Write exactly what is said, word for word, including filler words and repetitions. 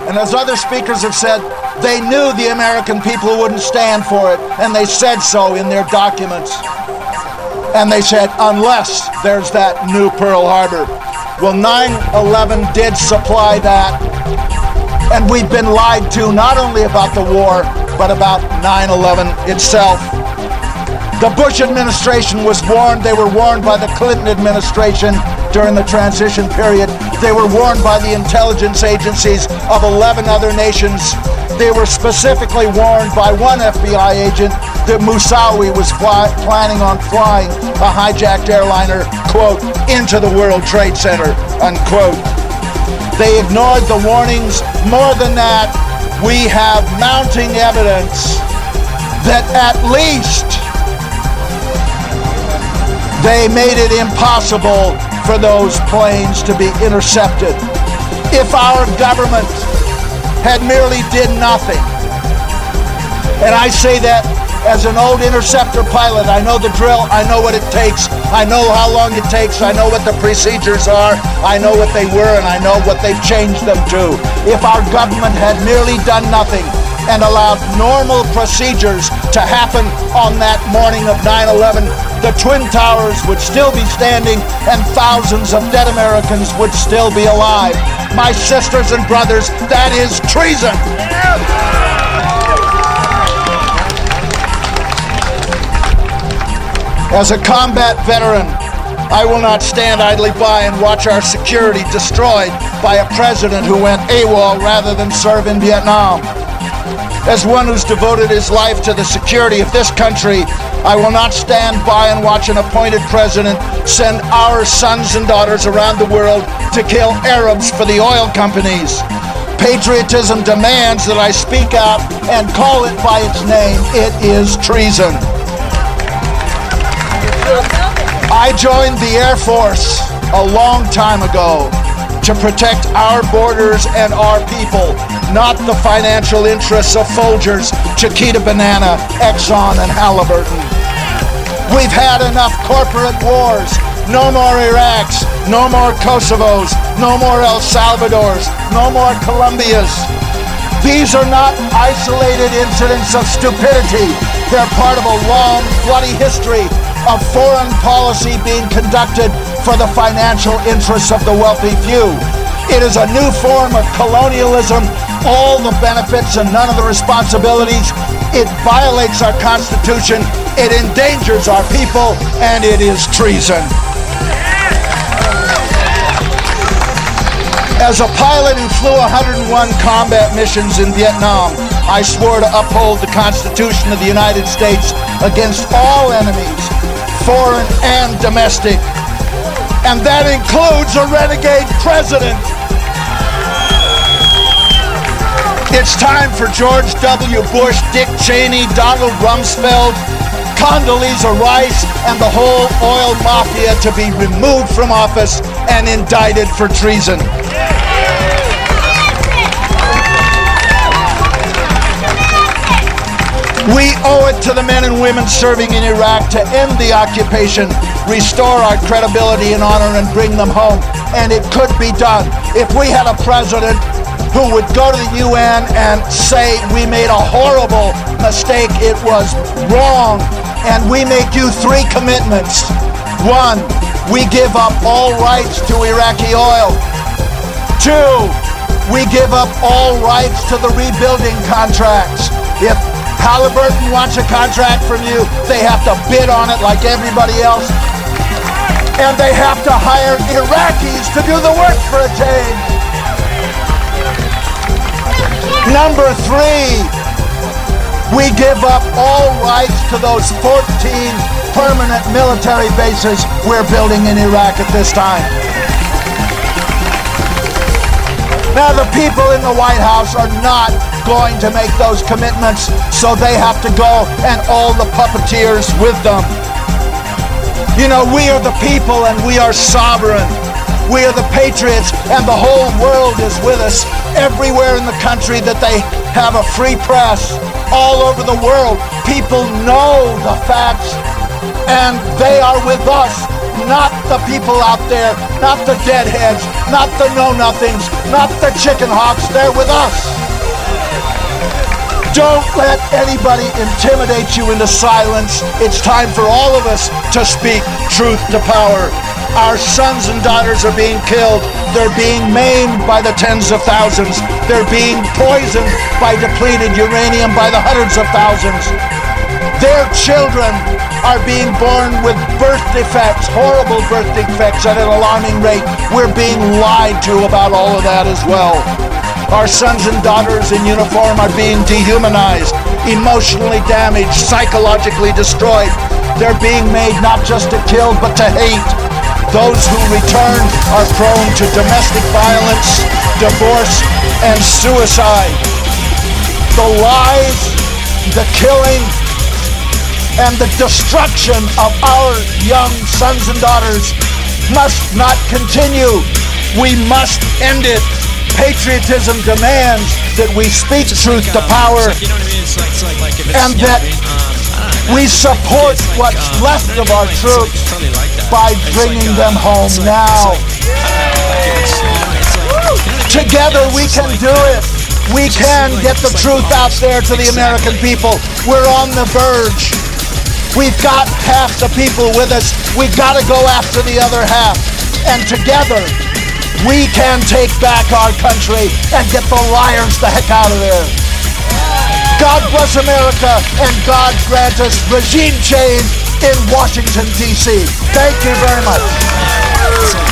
And as other speakers have said, they knew the American people wouldn't stand for it, and they said so in their documents. And they said, unless there's that new Pearl Harbor. Well, nine eleven did supply that, and we've been lied to not only about the war, but about nine eleven itself. The Bush administration was warned. They were warned by the Clinton administration during the transition period. They were warned by the intelligence agencies of eleven other nations. They were specifically warned by one F B I agent that Moussaoui was fly, planning on flying a hijacked airliner, quote, into the World Trade Center, unquote. They ignored the warnings. More than that, we have mounting evidence that at least they made it impossible for those planes to be intercepted. If our government had merely did nothing, and I say that as an old interceptor pilot, I know the drill, I know what it takes, I know how long it takes, I know what the procedures are, I know what they were, and I know what they've changed them to. If our government had merely done nothing and allowed normal procedures to happen on that morning of nine eleven, the Twin Towers would still be standing and thousands of dead Americans would still be alive. My sisters and brothers, that is treason. As a combat veteran, I will not stand idly by and watch our security destroyed by a president who went AWOL rather than serve in Vietnam. As one who's devoted his life to the security of this country, I will not stand by and watch an appointed president send our sons and daughters around the world to kill Arabs for the oil companies. Patriotism demands that I speak out and call it by its name. It is treason. I joined the Air Force a long time ago to protect our borders and our people, not the financial interests of Folgers, Chiquita Banana, Exxon, and Halliburton. We've had enough corporate wars. No more Iraqs, no more Kosovos, no more El Salvadors, no more Colombias. These are not isolated incidents of stupidity. They're part of a long, bloody history of foreign policy being conducted for the financial interests of the wealthy few. It is a new form of colonialism, all the benefits and none of the responsibilities. It violates our Constitution, it endangers our people, and it is treason. As a pilot who flew one hundred one combat missions in Vietnam, I swore to uphold the Constitution of the United States against all enemies, foreign and domestic. And that includes a renegade president. It's time for George W. Bush, Dick Cheney, Donald Rumsfeld, Condoleezza Rice, and the whole oil mafia to be removed from office and indicted for treason. We owe it to the men and women serving in Iraq to end the occupation, restore our credibility and honor, and bring them home. And it could be done. If we had a president who would go to the U N and say, we made a horrible mistake, it was wrong, and we make you three commitments. One, we give up all rights to Iraqi oil. Two, we give up all rights to the rebuilding contracts. If Halliburton wants a contract from you, they have to bid on it like everybody else. And they have to hire Iraqis to do the work for a change. Number three, we give up all rights to those fourteen permanent military bases we're building in Iraq at this time. Now, the people in the White House are not going to make those commitments, so they have to go, and all the puppeteers with them. You know, we are the people and we are sovereign. We are the patriots, and the whole world is with us. Everywhere in the country that they have a free press, all over the world, people know the facts, and they are with us. not the people out there, not the deadheads, not the know-nothings, not the chicken hawks. They're with us. Don't let anybody intimidate you into silence. It's time for all of us to speak truth to power. Our sons and daughters are being killed. They're being maimed by the tens of thousands. They're being poisoned by depleted uranium by the hundreds of thousands. Their children are being born with birth defects, horrible birth defects at an alarming rate. We're being lied to about all of that as well. Our sons and daughters in uniform are being dehumanized, emotionally damaged, psychologically destroyed. They're being made not just to kill, but to hate. Those who return are prone to domestic violence, divorce, and suicide. The lies, the killing, and the destruction of our young sons and daughters must not continue. We must end it. Patriotism demands that we speak truth to power and that we support what's left of our troops by bringing them home now. Together we can do it. We can get the truth out there to the American people. We're on the verge. We've got half the people with us. We've got to go after the other half. And together, we can take back our country and get the liars the heck out of there. God bless America, and God grant us regime change in Washington, D C Thank you very much.